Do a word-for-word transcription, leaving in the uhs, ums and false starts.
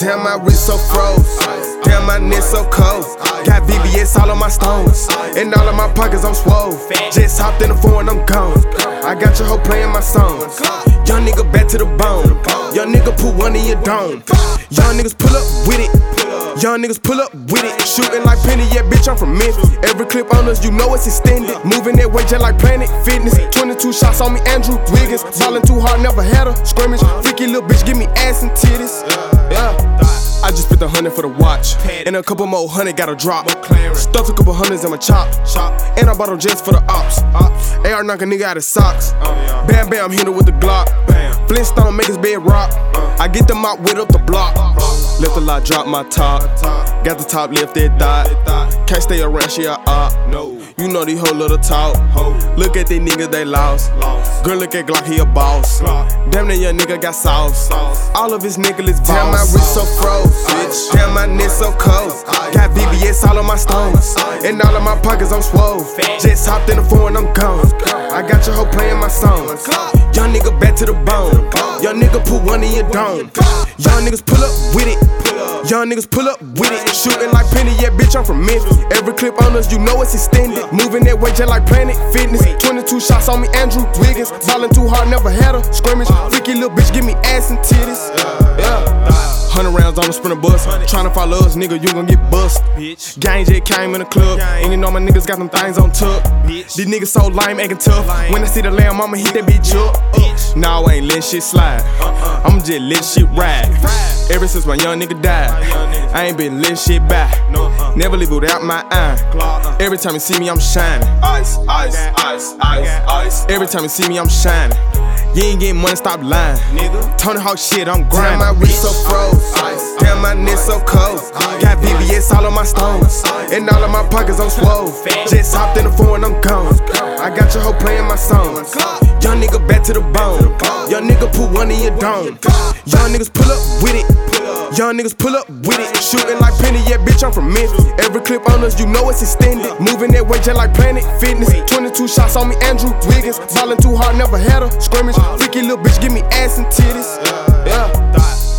Damn, my wrist so froze. Damn, my neck so cold. Got V V S all on my stones. And all of my pockets I'm swole. Just hopped in the foreign, I'm gone. I got your hoe playing my songs. Young nigga back to the bone. Young nigga put one in your dome. Young niggas pull up with it. Young niggas pull up with it. Shooting like Penny, yeah, bitch, I'm from Memphis. Every clip on us, you know it's extended. Moving that way just like Planet Fitness. twenty-two shots on me, Andrew Wiggins. Ballin' too hard, never had a scrimmage. Freaky little bitch, give me ass and titties. Yeah. I just spent a hundred for the watch. And a couple more hundred got a drop. Stuffed a couple hundreds in my chop. And I bought them jets for the ops. A R knock a nigga out of socks. Bam, bam, hit her with the Glock. Flintstone make his bed rock. I get them out with up the block. Left the lot, drop my top. Got the top left that dot. Can't stay around, she a op. You know these whole little talk. Look at these niggas, they lost. Girl, look at Glock, he a boss. Damn, that young nigga got sauce. All of his niggas is boss. Damn, my wrist so froze. Damn, my neck so cold. Got V V S all on my stones. And all of my pockets I'm swole. Just hopped in the foreign, I'm gone. I got your hoe playing my songs. Young nigga back to the bone. Young nigga put one in your dome. Young niggas pull up with it. Young niggas pull up with it. Shooting like Penny, yeah, bitch, I'm from Memphis. Every clip on us, you know it's extended. Moving that way just like Planet Fitness. twenty-two shots on me, Andrew Wiggins. Ballin' too hard, never had a scrimmage. Freaky little bitch, give me ass and titties. Yeah. Hundred rounds on the sprinter bus. Tryna follow us, nigga, you gon' get bust. Gang just came in the club. And you know my niggas got them things on tuck. These niggas so lame, acting tough. When I see the lamb, I'ma hit that bitch up. Nah, I ain't let shit slide. I'ma just let shit ride. Ever since my young nigga died, I ain't been letting shit back. Never leave without my eye. Every time you see me, I'm shining. Ice, ice, ice, ice, ice. Every time you see me, I'm shining. You ain't getting money, stop lying. Tony Hawk shit, I'm grinding. Damn, my wrist so froze. Damn, my neck so cold. Got V V S all on my stones. And all of my pockets I'm swole. Just hopped in the foreign, I'm gone. I got your hoe playing my songs. Young nigga back to the bone. Young nigga put one in your dome. Young niggas pull up with it. Young niggas pull up with it. Shooting like Penny, yeah, bitch, I'm from Memphis. Every clip on us, you know it's extended. Moving that way just like Planet Fitness. twenty-two shots on me, Andrew Wiggins. Ballin' too hard, never had a scrimmage. Freaky little bitch, give me ass and titties. Yeah.